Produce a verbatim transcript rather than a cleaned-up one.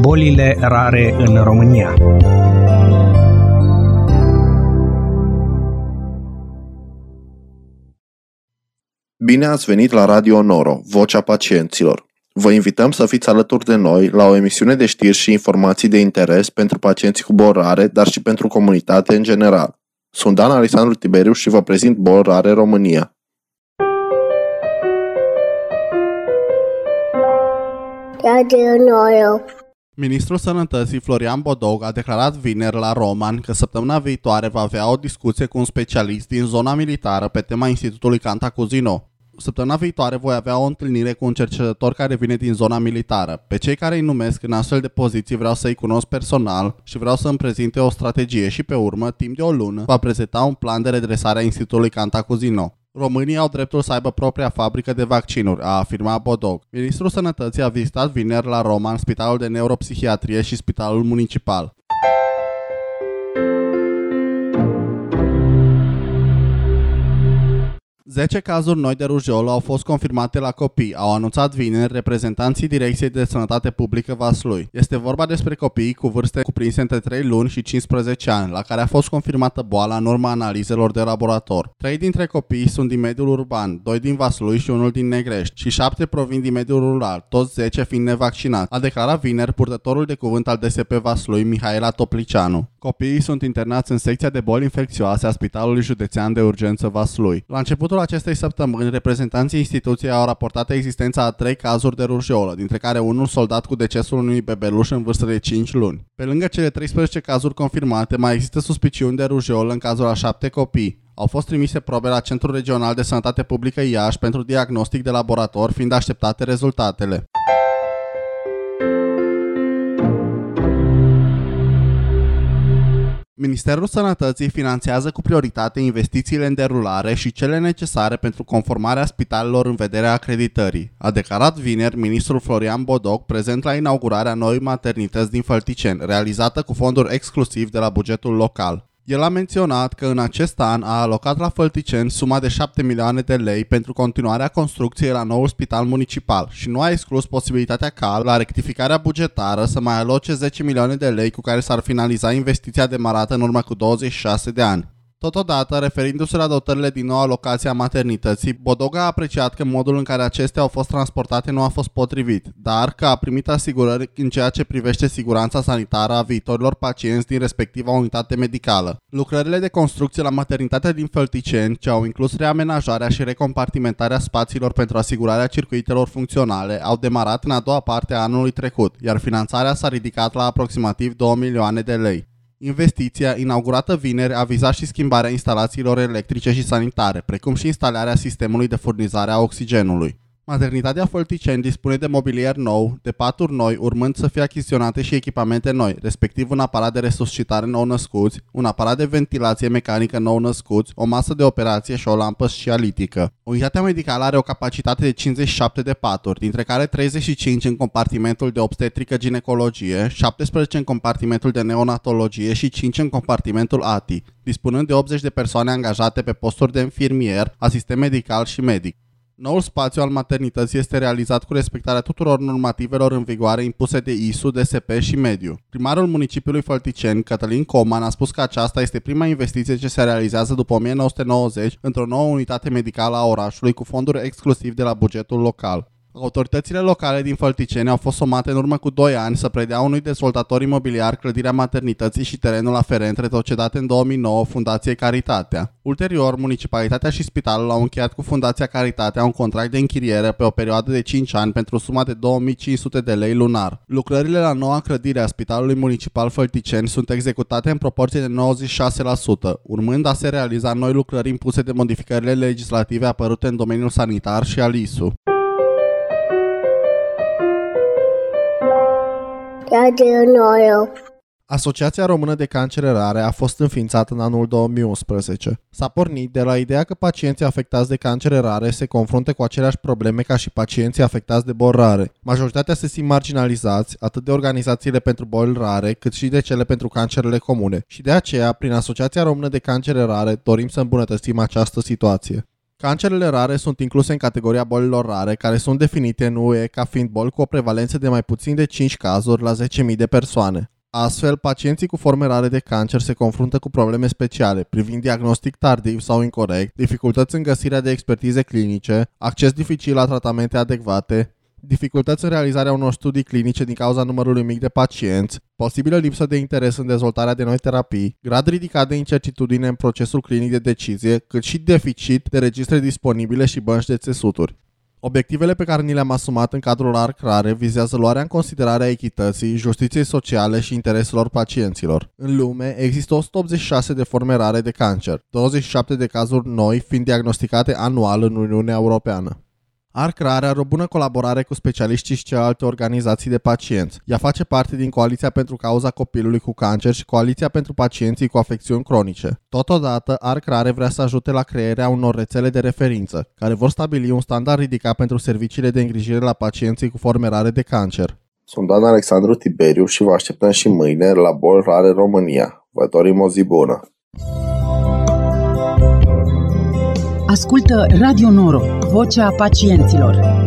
bolile rare în România. Bine ați venit la Radio Noro, Vocea Pacienților. Vă invităm să fiți alături de noi la o emisiune de știri și informații de interes pentru pacienții cu boli rare, dar și pentru comunitate în general. Sunt Dan Alexandru Tiberiu și vă prezint Boli Rare România. Radio Noro. Ministrul Sănătății Florian Bodog a declarat vineri la Roman că săptămâna viitoare va avea o discuție cu un specialist din zona militară pe tema Institutului Cantacuzino. Săptămâna viitoare voi avea o întâlnire cu un cercetător care vine din zona militară. Pe cei care îi numesc în astfel de poziții vreau să-i cunosc personal și vreau să îmi prezinte o strategie și pe urmă, timp de o lună, va prezenta un plan de redresare a Institutului Cantacuzino. Românii au dreptul să aibă propria fabrică de vaccinuri, a afirmat Bodog. Ministrul Sănătății a vizitat vineri la Roman Spitalul de Neuropsihiatrie și Spitalul Municipal. zece cazuri noi de rujolă au fost confirmate la copii, au anunțat vineri reprezentanții Direcției de Sănătate Publică Vaslui. Este vorba despre copiii cu vârste cuprinse între trei luni și cincisprezece ani, la care a fost confirmată boala în urma analizelor de laborator. Trei dintre copii sunt din mediul urban, doi din Vaslui și unul din Negrești, și șapte provin din mediul rural, toți zece fiind nevaccinați, a declarat vineri purtătorul de cuvânt al D S P Vaslui, Mihaela Toplicianu. Copiii sunt internați în secția de boli infecțioase a Spitalului Județean de Urgență Vaslui. La începutul acestei săptămâni, reprezentanții instituției au raportat existența a trei cazuri de rujolă, dintre care unul soldat cu decesul unui bebeluș în vârstă de cinci luni. Pe lângă cele treisprezece cazuri confirmate, mai există suspiciuni de rujolă în cazul a șapte copii. Au fost trimise probe la Centrul Regional de Sănătate Publică Iași pentru diagnostic de laborator, fiind așteptate rezultatele. Ministerul Sănătății finanțează cu prioritate investițiile în derulare și cele necesare pentru conformarea spitalelor în vederea acreditării, a declarat vineri ministrul Florian Bodog, prezent la inaugurarea noii maternități din Fălticeni, realizată cu fonduri exclusiv de la bugetul local. El a menționat că în acest an a alocat la Fălticeni suma de șapte milioane de lei pentru continuarea construcției la noul spital municipal și nu a exclus posibilitatea ca, la rectificarea bugetară, să mai aloce zece milioane de lei cu care s-ar finaliza investiția demarată în urmă cu douăzeci și șase de ani. Totodată, referindu-se la dotările din noua locație a maternității, Bodog a apreciat că modul în care acestea au fost transportate nu a fost potrivit, dar că a primit asigurări în ceea ce privește siguranța sanitară a viitorilor pacienți din respectiva unitate medicală. Lucrările de construcție la maternitatea din Fălticeni, ce au inclus reamenajarea și recompartimentarea spațiilor pentru asigurarea circuitelor funcționale, au demarat în a doua parte a anului trecut, iar finanțarea s-a ridicat la aproximativ două milioane de lei. Investiția, inaugurată vineri, a vizat și schimbarea instalațiilor electrice și sanitare, precum și instalarea sistemului de furnizare a oxigenului. Maternitatea Fălticeni dispune de mobilier nou, de paturi noi, urmând să fie achiziționate și echipamente noi, respectiv un aparat de resuscitare nou-născuți, un aparat de ventilație mecanică nou-născuți, o masă de operație și o lampă scialitică. Unitatea medicală are o capacitate de cincizeci și șapte de paturi, dintre care treizeci și cinci în compartimentul de obstetrică-ginecologie, șaptesprezece în compartimentul de neonatologie și cinci în compartimentul A T I, dispunând de optzeci de persoane angajate pe posturi de infirmier, asistent medical și medic. Noul spațiu al maternității este realizat cu respectarea tuturor normativelor în vigoare impuse de I S U, D S P și Mediu. Primarul municipiului Fălticeni, Cătălin Coman, a spus că aceasta este prima investiție ce se realizează după o mie nouă sute nouăzeci într-o nouă unitate medicală a orașului cu fonduri exclusiv de la bugetul local. Autoritățile locale din Fălticeni au fost somate în urmă cu doi ani să predea unui dezvoltator imobiliar clădirea maternității și terenul aferent, retrocedate în două mii nouă Fundației Caritatea. Ulterior, municipalitatea și spitalul au încheiat cu Fundația Caritatea un contract de închiriere pe o perioadă de cinci ani pentru suma de două mii cinci sute de lei lunar. Lucrările la noua clădire a Spitalului Municipal Fălticeni sunt executate în proporție de nouăzeci și șase la sută, urmând a se realiza noi lucrări impuse de modificările legislative apărute în domeniul sanitar și al I S U. Radio Noro. Asociația Română de Cancere Rare a fost înființată în anul două mii unsprezece. S-a pornit de la ideea că pacienții afectați de cancere rare se confruntă cu aceleași probleme ca și pacienții afectați de boli rare. Majoritatea se simt marginalizați, atât de organizațiile pentru boli rare, cât și de cele pentru cancerele comune. Și de aceea, prin Asociația Română de Cancere Rare, dorim să îmbunătățim această situație. Cancerele rare sunt incluse în categoria bolilor rare, care sunt definite în U E ca fiind boli cu o prevalență de mai puțin de cinci cazuri la zece mii de persoane. Astfel, pacienții cu forme rare de cancer se confruntă cu probleme speciale privind diagnostic tardiv sau incorect, dificultăți în găsirea de expertize clinice, acces dificil la tratamente adecvate, dificultăți în realizarea unor studii clinice din cauza numărului mic de pacienți, posibilă lipsă de interes în dezvoltarea de noi terapii, grad ridicat de incertitudine în procesul clinic de decizie, cât și deficit de registre disponibile și bănci de țesuturi. Obiectivele pe care ni le-am asumat în cadrul ARC Rare vizează luarea în considerare a echității, justiției sociale și intereselor pacienților. În lume există o sută optzeci și șase de forme rare de cancer, douăzeci și șapte de cazuri noi fiind diagnosticate anual în Uniunea Europeană. ARC Rare are o bună colaborare cu specialiștii și celelalte organizații de pacienți. Ea face parte din Coaliția pentru Cauza Copilului cu Cancer și Coaliția pentru Pacienții cu Afecțiuni Cronice. Totodată, ARC Rare vrea să ajute la crearea unor rețele de referință, care vor stabili un standard ridicat pentru serviciile de îngrijire la pacienții cu forme rare de cancer. Sunt Dan Alexandru Tiberiu și vă așteptăm și mâine la Boli Rare România. Vă dorim o zi bună! Ascultă Radio Noro, vocea pacienților.